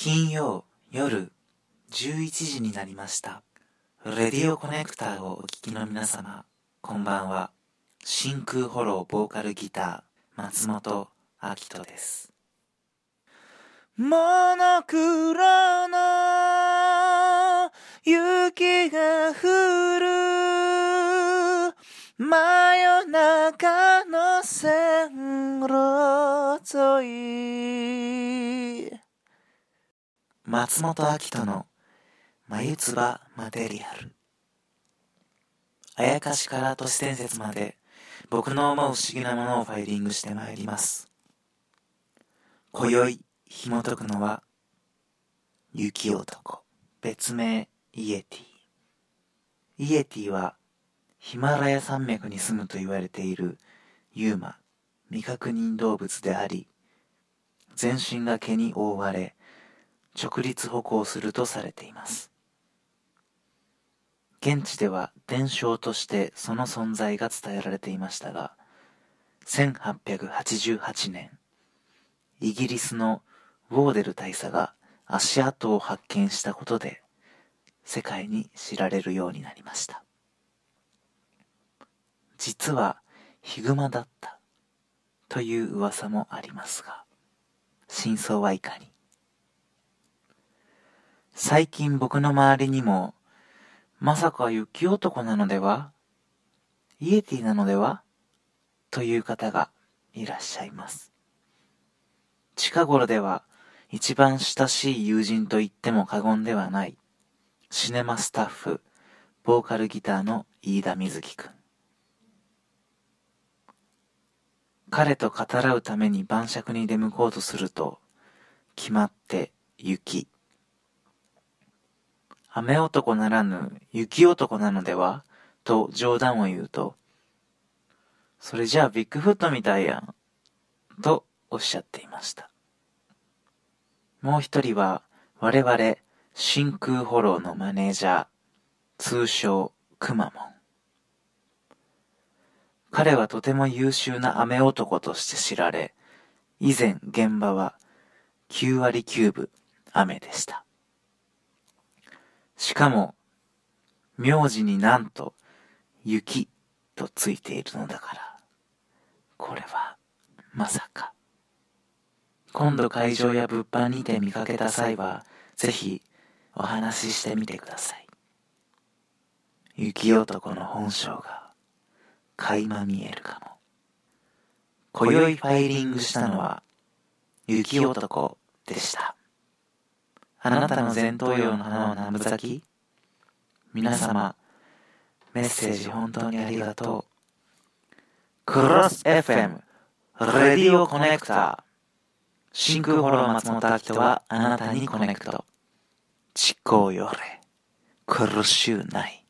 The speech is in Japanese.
金曜夜11時になりました。レディオコネクターをお聞きの皆様、こんばんは。真空ホローボーカルギター、松本明人です。モノクロの雪が降る真夜中の線路沿い、松本明人の眉唾マテリアル。あやかしから都市伝説まで僕の思う不思議なものをファイリングしてまいります。今宵紐解くのは雪男、別名イエティ。イエティはヒマラヤ山脈に住むと言われているユーマ、未確認動物であり、全身が毛に覆われ直立歩行するとされています。現地では伝承としてその存在が伝えられていましたが、1888年、イギリスのウォーデル大佐が足跡を発見したことで世界に知られるようになりました。実はヒグマだったという噂もありますが、真相はいかに。最近僕の周りにも、まさか雪男なのでは？イエティなのでは？という方がいらっしゃいます。近頃では一番親しい友人と言っても過言ではないシネマスタッフ、ボーカルギターの飯田瑞希くん。彼と語らうために晩酌に出向こうとすると、決まって雪。雨男ならぬ雪男なのではと冗談を言うと、それじゃあビッグフットみたいやんとおっしゃっていました。もう一人は我々真空ホローのマネージャー、通称くまモン。彼はとても優秀な雨男として知られ、以前現場は9割9分雨でした。しかも名字になんと雪とついているのだから、これはまさか。今度会場や物販にて見かけた際はぜひお話ししてみてください。雪男の本性が垣間見えるかも。今宵ファイリングしたのは雪男でした。あなたの前頭葉の花は南部咲き？皆様、メッセージ本当にありがとう。クロス FM レディオコネクター、真空ホロー松本明人はあなたにコネクト。ちこうよれ苦しゅうない。